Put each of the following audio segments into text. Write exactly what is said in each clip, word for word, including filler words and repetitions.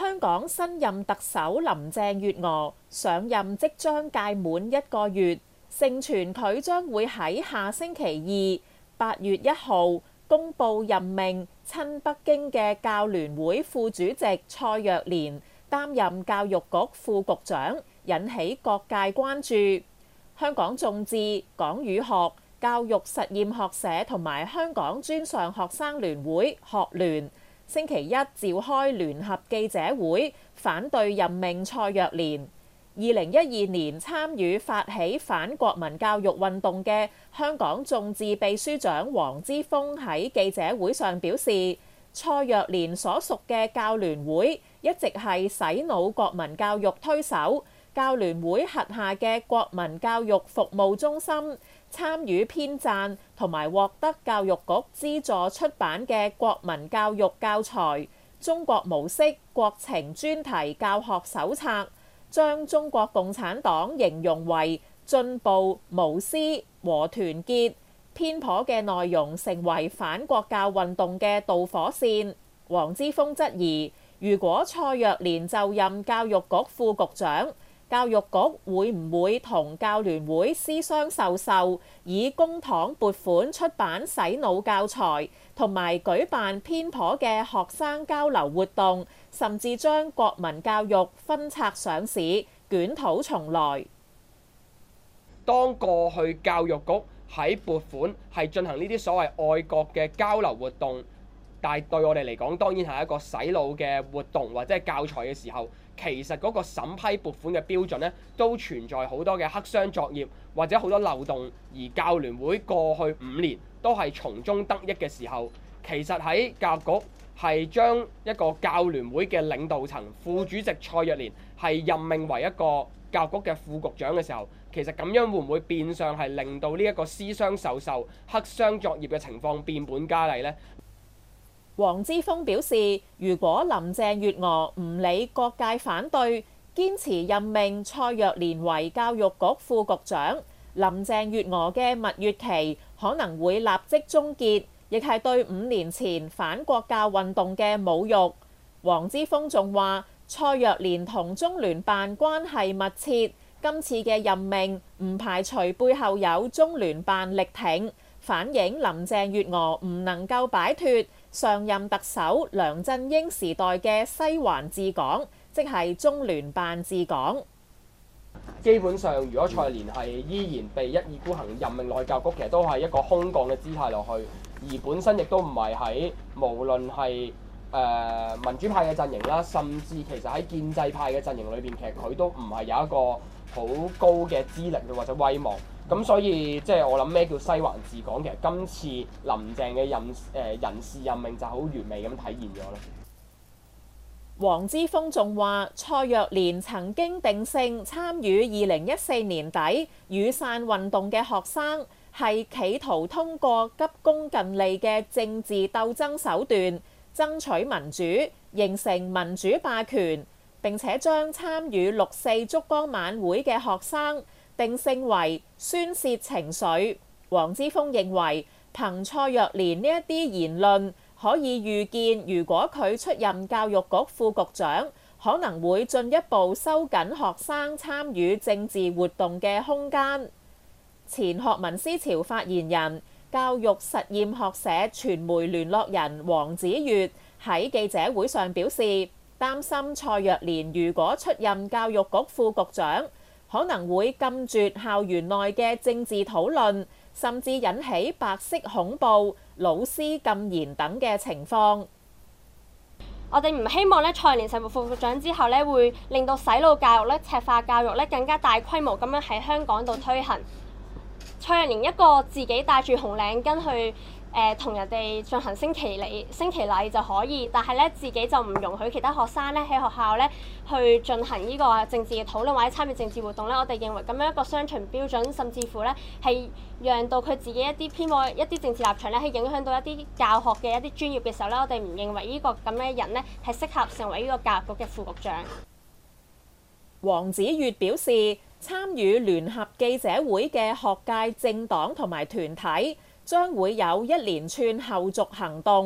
香港新任特首林鄭月娥上任即將屆滿一個月，盛傳佢將會喺下星期二八月一號公佈任命親北京嘅教聯會副主席蔡若蓮擔任教育局副局長，引起各界關注。香港眾志、港語學、教育實驗學社同埋香港專上學生聯會學聯星期一召開聯合記者會，反對任命蔡若蓮。二零一二年參與發起反國民教育運動嘅香港眾志秘書長黃之鋒喺記者會上表示，蔡若蓮所屬嘅教聯會一直係洗腦國民教育推手，教聯會轄下嘅國民教育服務中心參與編撰同埋獲得教育局資助出版嘅國民教育教材《中國模式國情專題教學手冊》，將中國共產黨形容為進步、無私和團結，偏頗嘅內容成為反國教運動嘅導火線。黃之鋒質疑，如果蔡若蓮就任教育局副局長，教育局會唔會同教聯會私相授受，以公帑撥款出版洗腦教材，同埋舉辦偏頗嘅學生交流活動，甚至將國民教育分拆上市，捲土重來？ 當過去教育局喺撥款係進行呢啲所謂愛國嘅交流活動，但係對我哋嚟講，當然係一個洗腦嘅活動或者係教材嘅時候，其實嗰個審批撥款嘅標準咧，都存在好多嘅黑箱作業或者好多漏洞。而教聯會過去五年都係從中得益嘅時候，其實喺教育局係將一個教聯會嘅領導層副主席蔡若蓮係任命為一個教育局嘅副局長嘅時候，其實咁樣會唔會變相係令到呢一個私相授受、黑箱作業嘅情況變本加厲呢？ 黃之鋒表示，如果林鄭月娥唔理各界反對，堅持任命蔡若蓮為教育局副局長，林鄭月娥嘅蜜月期可能會立即終結，亦係對五年前反國教運動嘅侮辱。黃之鋒仲話，蔡若蓮同中聯辦關係密切，今次嘅任命唔排除背後有中聯辦力挺，反映林鄭月娥唔能夠擺脫上任特首梁振英時代嘅西環治港，即係中聯辦治港。 基本上，如果蔡若蓮係依然被一意孤行任命內教局，其實都係一個空降嘅姿態落去，而本身亦都唔係喺無論係誒、呃、民主派嘅陣營啦，甚至其實喺建制派嘅陣營裏邊，其實佢都唔係有一個好高嘅資歷或者威望。咁所以即係我諗咩叫西環治港，其實今次林鄭嘅任誒、呃、人事任命就好完美咁體現咗啦。 黃之鋒仲話，蔡若蓮曾經定性參與二零一四年底雨傘運動嘅學生係企圖通過急功近利嘅政治鬥爭手段爭取民主，形成民主霸權，並且將參與六四燭光晚會嘅學生定性為宣泄情緒。黃之鋒認為，憑蔡若蓮呢一啲言論，可以預見，如果佢出任教育局副局長，可能會進一步收緊學生參與政治活動嘅空間。前學民思潮發言人、教育實驗學社傳媒聯絡人黃子悅喺記者會上表示，擔心蔡若蓮如果出任教育局副局長，可能會禁絕校園內嘅政治討論，甚至引起白色恐怖、老師禁言等嘅情況。 我哋唔希望咧，蔡若蓮成為副局長之後咧，會令到洗腦教育咧、赤化教育咧更加大規模咁樣喺香港度推行。蔡若蓮一個自己戴住紅領巾去誒同、呃、人哋進行升旗禮、升旗禮就可以，但係咧自己就唔容許其他學生咧喺學校咧去進行呢個政治嘅討論或者參與政治活動咧。我哋認為咁樣一個雙重標準，甚至乎咧係讓到佢自己一啲偏頗一啲政治立場咧，係影響到一啲教學嘅一啲專業嘅時候咧，我哋唔認為呢個咁嘅人咧係適合成為呢個教育局嘅副局長。 黃子悅表示，參與聯合記者會嘅學界政黨同埋團體將會有一連串後續行動，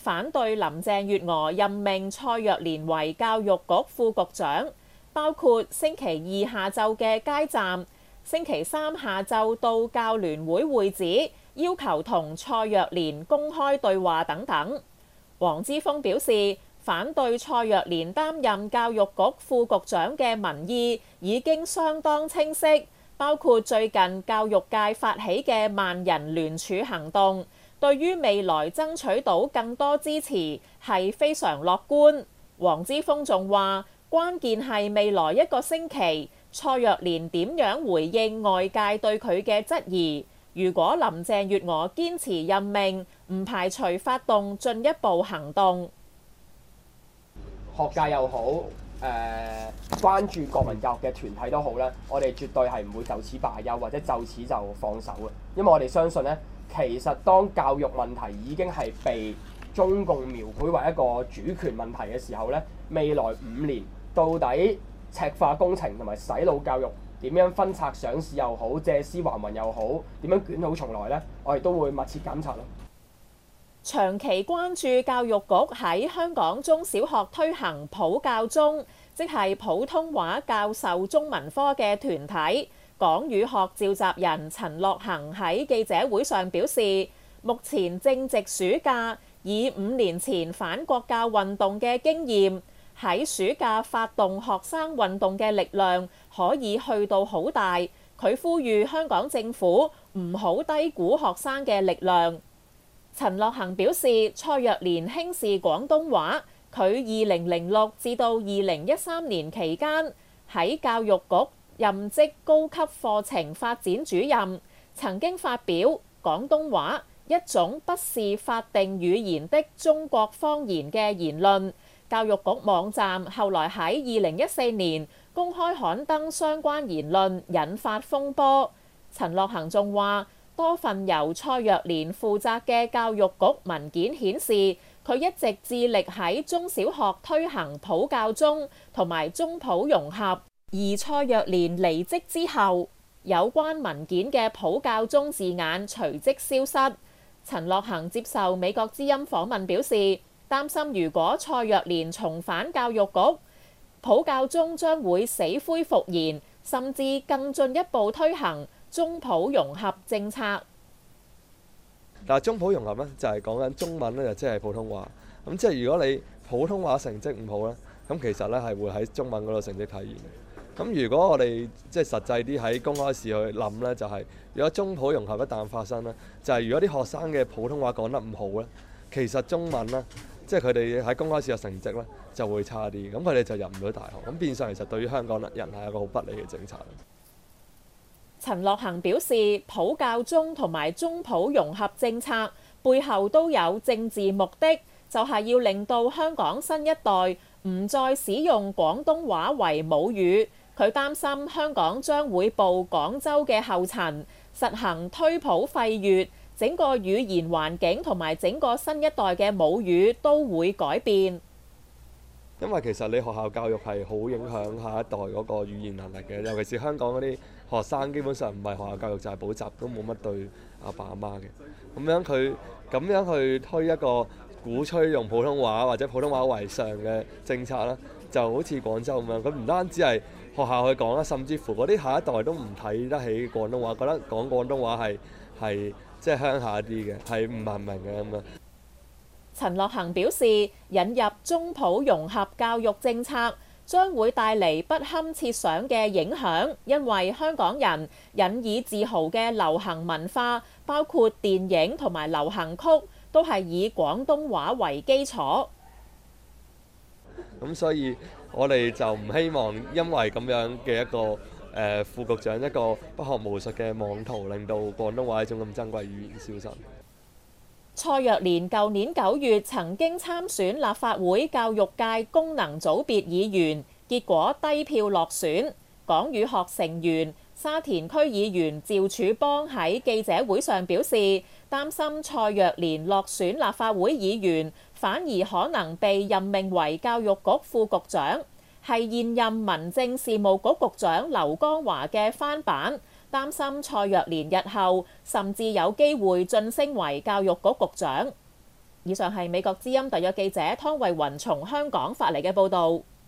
反對林鄭月娥任命蔡若蓮為教育局副局長，包括星期二下晝嘅街站，星期三下晝到教聯會會址，要求同蔡若蓮公開對話等等。黃之鋒表示，反對蔡若蓮擔任教育局副局長嘅民意已經相當清晰，包括最近教育界發起嘅萬人聯署行動，對於未來爭取到更多支持係非常樂觀。黃之鋒仲話，關鍵係未來一個星期蔡若蓮點樣回應外界對佢嘅質疑。如果林鄭月娥堅持任命，唔排除發動進一步行動。 學界又好，誒、呃、關注國民教育嘅團體都好啦，我哋絕對係唔會就此罷休或者就此就放手嘅，因為我哋相信咧，其實當教育問題已經係被中共描繪為一個主權問題嘅時候咧，未來五年到底赤化工程同埋洗腦教育點樣分拆上市又好，借屍還魂又好，點樣捲土重來呢？我哋都會密切監察咯。 長期關注教育局喺香港中小學推行普教中，即係普通話教授中文科嘅團體，港語學召集人陳樂行喺記者會上表示，目前正值暑假，以五年前反國教運動嘅經驗，喺暑假發動學生運動嘅力量可以去到好大。佢呼籲香港政府唔好低估學生嘅力量。陳樂行表示，蔡若蓮輕視廣東話，佢二零零六至到二零一三年期間喺教育局任職高級課程發展主任，曾經發表廣東話一種不是法定語言的中國方言嘅言論。教育局網站後來喺二零一四年公開刊登相關言論，引發風波。陳樂行仲話，多份由蔡若蓮負責嘅教育局文件顯示，佢一直致力喺中小學推行普教中同埋中普融合。而蔡若蓮離職之後，有關文件嘅普教中字眼隨即消失。陳樂行接受美國之音訪問表示，擔心如果蔡若蓮重返教育局，普教中將會死灰復燃，甚至更進一步推行中普融合政策。 但係中普融合咧，就係講緊中文咧，就即係普通話。咁即係如果你普通話成績唔好咧，咁其實咧係會喺中文嗰度成績體現。咁如果我哋即係實際啲喺公開試去諗咧，就係、是、如果中普融合一旦發生咧，就係、是、如果啲學生嘅普通話講得唔好咧，其實中文咧，即係佢哋喺公開試嘅成績咧就會差啲，咁佢哋就入唔到大學。咁變相其實對於香港人係一個好不利嘅政策。 陳樂行表示，普教中同埋中普融合政策背後都有政治目的，就係要令到香港新一代唔再使用廣東話為母語。佢擔心香港將會步廣州嘅後塵，實行推普廢粵，整個語言環境同埋整個新一代嘅母語都會改變。 因為其實你學校教育係好影響下一代嗰個語言能力嘅，尤其是香港嗰啲學生基本上唔係學校教育就係補習，都冇乜對阿爸阿媽嘅。咁樣佢咁樣去推一個鼓吹用普通話或者普通話為上嘅政策啦，就好似廣州咁樣。佢唔單止係學校去講啦，甚至乎嗰啲下一代都唔睇得起廣東話，覺得講廣東話係係即係鄉下啲嘅，係唔文明嘅咁樣。 陳樂行表示，引入中普融合教育政策將會帶嚟不堪設想嘅影響，因為香港人引以自豪嘅流行文化，包括電影同埋流行曲，都係以廣東話為基礎。 咁所以我哋就唔希望因為咁樣嘅一個誒、呃、副局長一個不學無術嘅妄圖，令到廣東話呢種咁珍貴語言消失。 蔡若蓮舊年九月曾經參選立法會教育界功能組別議員，結果低票落選。港語學成員沙田區議員趙柱邦喺記者會上表示，擔心蔡若蓮落選立法會議員，反而可能被任命為教育局副局長，係現任民政事務局局長劉江華嘅翻版。擔心蔡若蓮日後甚至有機會晉升為教育局局長。 以上係美國之音特約記者湯慧雲從香港發嚟嘅報導。